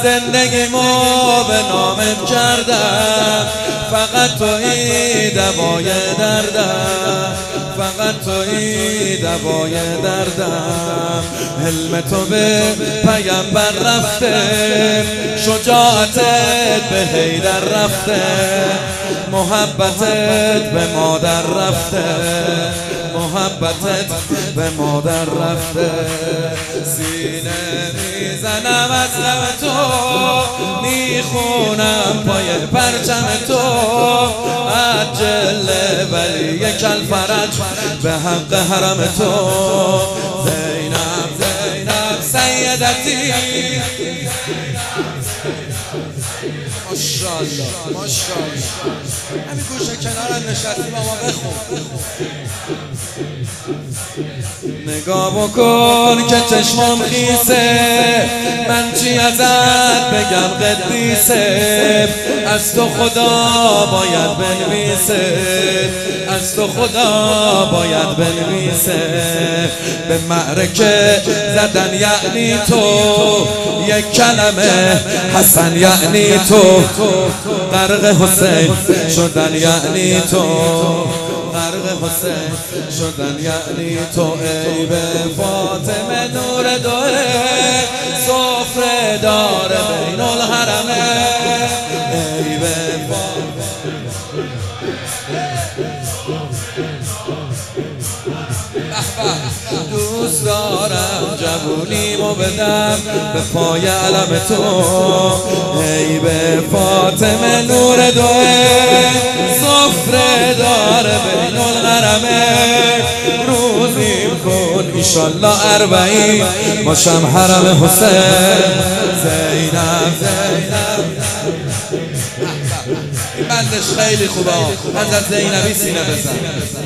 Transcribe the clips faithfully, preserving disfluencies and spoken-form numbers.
زندگیمو به نامت کردم، فقط تویی دوای دردم، فقط تویی دوای دردم. حلم تو به پیامبر رفته، شجاعتت به حیدر رفته، محبتت به مادر رفته، محبتت به مادر رفته. سینه میزنم از غم تو، میخونم پای پرچم تو، عجل ولی کل فرج به حق حرم تو. زینب زینب سیدتی، ماشاءالله ماشاءالله. همین گوشه کنار نشستی با ما بخون. نگاه بکن که چشمام خیسه، من چی ازت بگم قدیسه. از تو خدا باید بنویسه، از تو خدا باید بنویسه. به معرکه زدن یعنی تو، یک کلمه حسن یعنی تو. غرق حسین شدن یعنی تو، غرق حسین شدن یعنی تو. ای به فاطمه نور دوه، سفره داره بین الحرمه. ای به دوست دارم جوونیمو بدم به پای علم تو. ای به فاطمه نور دوه، سفره داره بین الحرمه. روزیم کن ایشالله اربعین، باشم حرم حسین. زینب زینب این بندش خیلی خوبه، حضرت زینبی سینه بزن.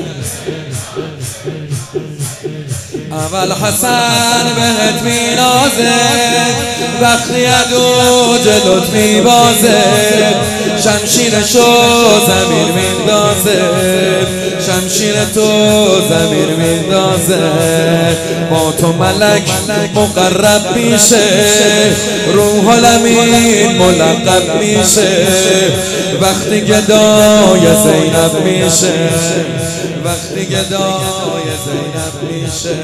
اول حسن بهت مینازه، وقتی عدو جلوت میبازه. شمشیرشو زمین میندازه، شمشیر تو زمین میندازه. با تو ملک مقرب میشه، روح الامین ملقب میشه. وقتی گدای زینب میشه، وقتی گدای زینب میشه.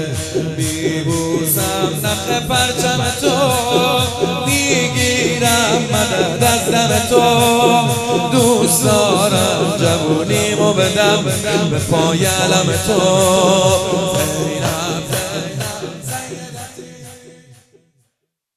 میبوسم نخ پرچم تو، میگیرم مدد از دم تو. دوست دارم جوونیمو بدم به پای علم تو. زینب زینب سیدتی.